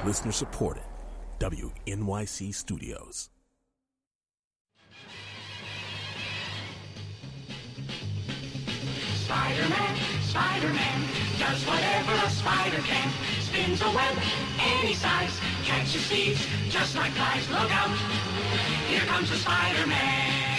Listener supported. WNYC Studios. Spider-Man, Spider-Man, does whatever a spider can. Spins a web any size, catches thieves just like flies. Look out, here comes the Spider-Man.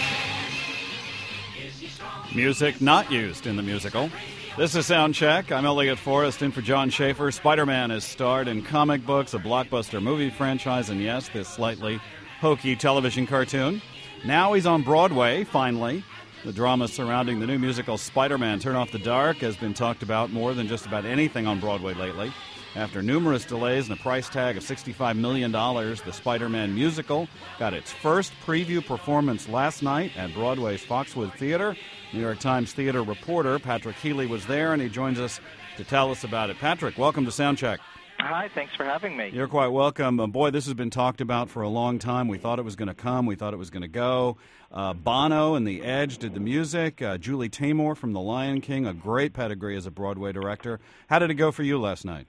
Is he strong? Music not used in the musical. This is Soundcheck. I'm Elliot Forrest, in for John Schaefer. Spider-Man is starred in comic books, a blockbuster movie franchise, and yes, this slightly hokey television cartoon. Now he's on Broadway, finally. The drama surrounding the new musical Spider-Man Turn Off the Dark has been talked about more than just about anything on Broadway lately. After numerous delays and a price tag of $65 million, the Spider-Man musical got its first preview performance last night at Broadway's Foxwoods Theater. New York Times theater reporter Patrick Healy was there, and he joins us to tell us about it. Patrick, welcome to Soundcheck. Hi, thanks for having me. You're quite welcome. Boy, this has been talked about for a long time. We thought it was going to come. We thought it was going to go. Bono and The Edge did the music. Julie Taymor from The Lion King, a great pedigree as a Broadway director. How did it go for you last night?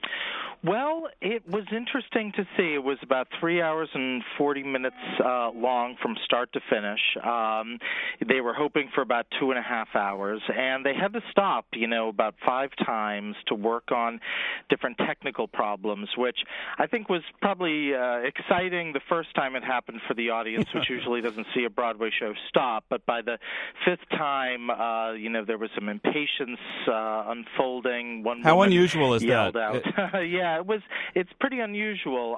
Well, it was interesting to see. It was about 3 hours and 40 minutes long from start to finish. They were hoping for about 2.5 hours, and they had to stop, about 5 times to work on different technical problems, which I think was probably exciting the first time it happened for the audience, which usually doesn't see a Broadway show stop. But by the 5th time, there was some impatience unfolding. One How woman unusual is yelled that? out. Yeah, it's pretty unusual.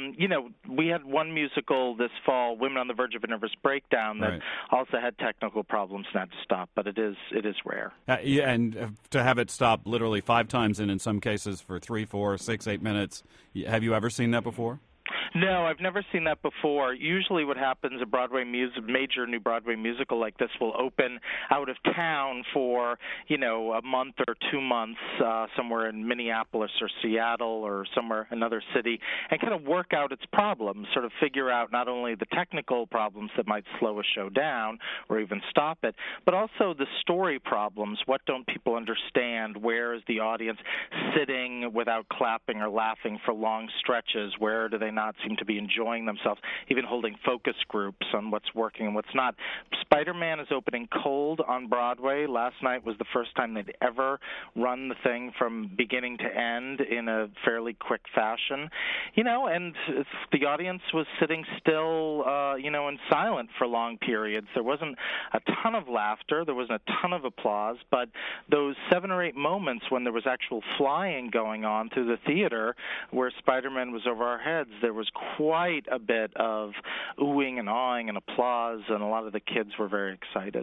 We had one musical this fall, Women on the Verge of a Nervous Breakdown, that also had technical problems and had to stop, but it is rare. And to have it stop literally 5 times and in some cases for 3, 4, 6, 8 minutes, have you ever seen that before? No, I've never seen that before. Usually what happens, a major new Broadway musical like this will open out of town for, a month or 2 months somewhere in Minneapolis or Seattle or somewhere, another city, and kind of work out its problems, sort of figure out not only the technical problems that might slow a show down or even stop it, but also the story problems. What don't people understand? Where is the audience sitting without clapping or laughing for long stretches? Where do they not seem to be enjoying themselves, even holding focus groups on what's working and what's not. Spider-Man is opening cold on Broadway. Last night was the first time they'd ever run the thing from beginning to end in a fairly quick fashion, and the audience was sitting still, and silent for long periods. There wasn't a ton of laughter. There wasn't a ton of applause, but those 7 or 8 moments when there was actual flying going on through the theater where Spider-Man was over our heads, there was quite a bit of oohing and awing and applause, and a lot of the kids were very excited.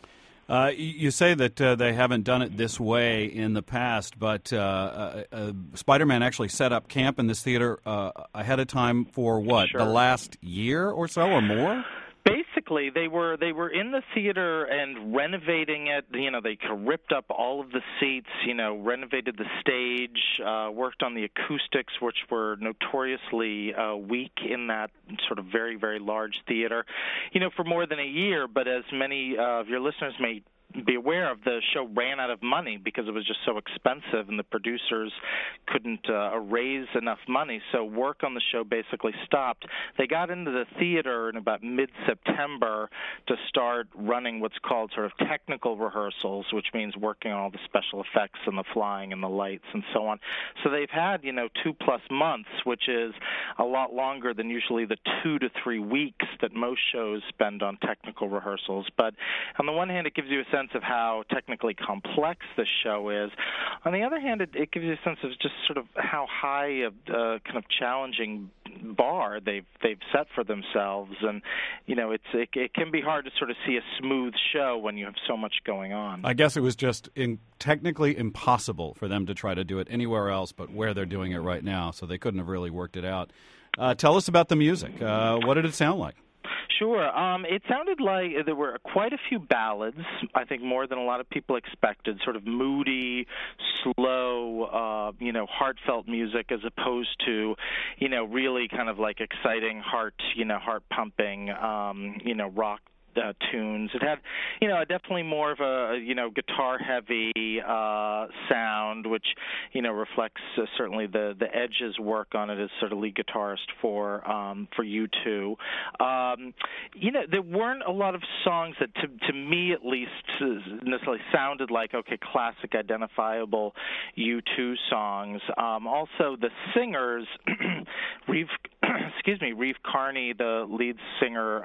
You say that they haven't done it this way in the past, but Spider-Man actually set up camp in this theater ahead of time for what, Sure. The last year or so or more? Basically, they were in the theater and renovating it. They ripped up all of the seats, renovated the stage, worked on the acoustics, which were notoriously weak in that sort of very, very large theater, for more than a year. But as many of your listeners may be aware of, the show ran out of money because it was just so expensive and the producers couldn't raise enough money, so work on the show basically stopped. They got into the theater in about mid-September to start running what's called sort of technical rehearsals, which means working on all the special effects and the flying and the lights and so on. So they've had, 2+ months, which is a lot longer than usually the 2 to 3 weeks that most shows spend on technical rehearsals. But on the one hand, it gives you a sense of how technically complex this show is. On the other hand, it gives you a sense of just sort of how high a kind of challenging bar they've set for themselves, and it can be hard to sort of see a smooth show when you have so much going on. I guess it was just technically impossible for them to try to do it anywhere else but where they're doing it right now, so they couldn't have really worked it out. Tell us about the music. What did it sound like? Sure. It sounded like there were quite a few ballads, I think more than a lot of people expected, sort of moody, slow, heartfelt music as opposed to, really kind of like exciting heart-pumping, rock tunes. It had, definitely more of a guitar-heavy sound, which reflects certainly the Edge's work on it as sort of lead guitarist for U2. There weren't a lot of songs that, to me at least, necessarily sounded like classic, identifiable U2 songs. Also, the singers, Reeve Carney, the lead singer,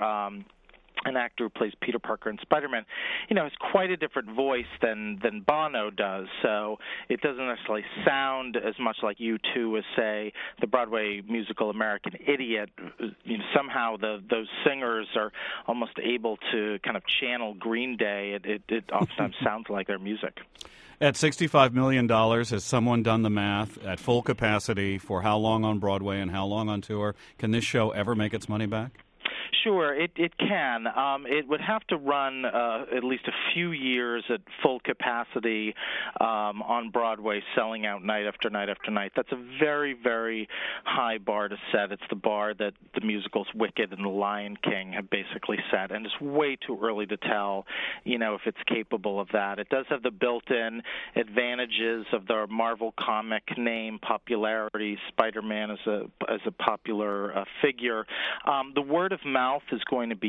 an actor who plays Peter Parker in Spider-Man, has quite a different voice than Bono does. So it doesn't necessarily sound as much like U2 as, say, the Broadway musical American Idiot. Somehow those singers are almost able to kind of channel Green Day. It oftentimes sounds like their music. At $65 million, has someone done the math at full capacity for how long on Broadway and how long on tour? Can this show ever make its money back? Sure, it can. It would have to run at least a few years at full capacity on Broadway, selling out night after night after night. That's a very, very high bar to set. It's the bar that the musicals Wicked and The Lion King have basically set, and it's way too early to tell, if it's capable of that. It does have the built-in advantages of the Marvel comic name popularity. Spider-Man is a popular figure. The word of mouth is going to be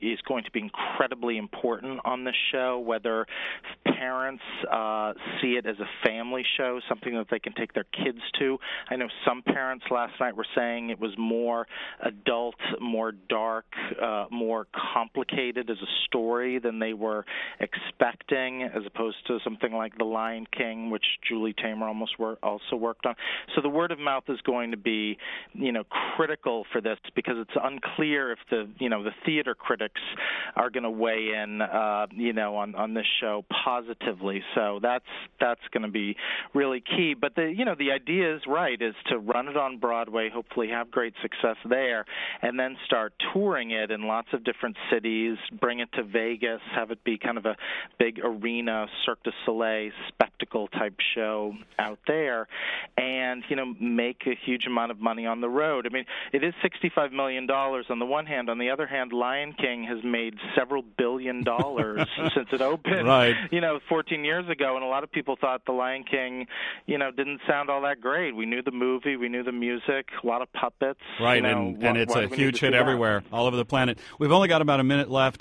incredibly important on this show, whether parents see it as a family show, something that they can take their kids to. I know some parents last night were saying it was more adult, more dark, more complicated as a story than they were expecting, as opposed to something like The Lion King, which Julie Taymor also worked on. So the word of mouth is going to be, critical for this, because it's unclear if the theater critics are going to weigh in, on this show positively. So that's going to be really key. But the idea is right, is to run it on Broadway, hopefully have great success there, and then start touring it in lots of different cities, bring it to Vegas, have it be kind of a big arena, Cirque du Soleil spectacle type show out there, and make a huge amount of money on the road. I mean, it is $65 million on the one hand. On the other hand, Lion King has made several $1 billion since it opened, right. 14 years ago, and a lot of people thought The Lion King, didn't sound all that great. We knew the movie, we knew the music, a lot of puppets. Right, and it's a huge hit everywhere, all over the planet. We've only got about a minute left.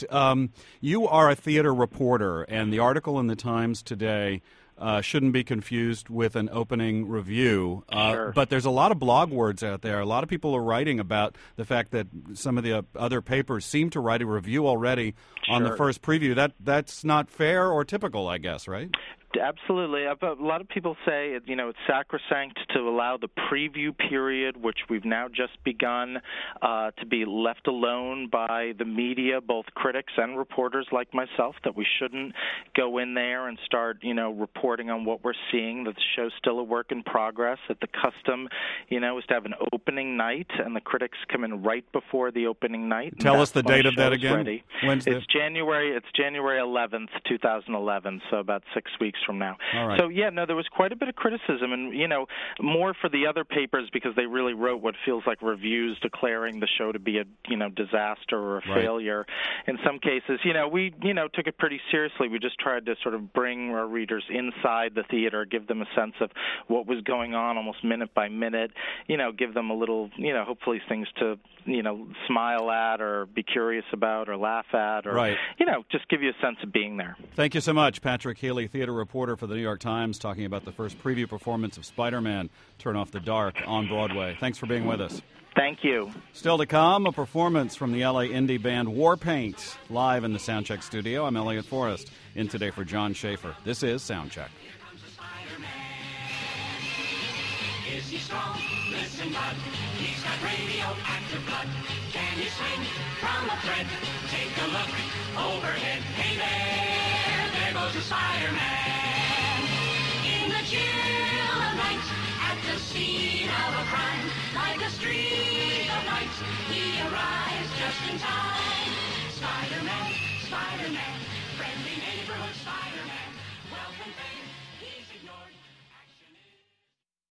You are a theater reporter, and the article in the Times today shouldn't be confused with an opening review. Sure. But there's a lot of blog words out there. A lot of people are writing about the fact that some of the other papers seem to write a review already on the first preview. That's not fair or typical, I guess, right? Absolutely. A lot of people say, it's sacrosanct to allow the preview period, which we've now just begun, to be left alone by the media, both critics and reporters like myself, that we shouldn't go in there and start, reporting on what we're seeing, that the show's still a work in progress, that the custom, is to have an opening night, and the critics come in right before the opening night. Tell us the date of that again. Wednesday. It's January 11th, 2011, so about 6 weeks from now. All right. So, there was quite a bit of criticism, and, more for the other papers because they really wrote what feels like reviews declaring the show to be a, disaster or a failure. In some cases, we, took it pretty seriously. We just tried to sort of bring our readers inside the theater, give them a sense of what was going on almost minute by minute, give them a little, hopefully things to, smile at or be curious about or laugh at or, just give you a sense of being there. Thank you so much. Patrick Healy, theater reporter for the New York Times, talking about the first preview performance of Spider-Man, Turn Off the Dark on Broadway. Thanks for being with us. Thank you. Still to come, a performance from the LA indie band Warpaint, live in the Soundcheck studio. I'm Elliot Forrest, in today for John Schaefer. This is Soundcheck. Is he strong? Listen, bud. He's got radioactive blood. Can he swing from a thread? Take a look overhead. Hey there goes the Spider-Man. In the chill of night, at the scene of a crime, like a streak of light, he arrives just in time. Spider-Man, Spider-Man, friendly neighborhood Spider-Man, wealth and fame.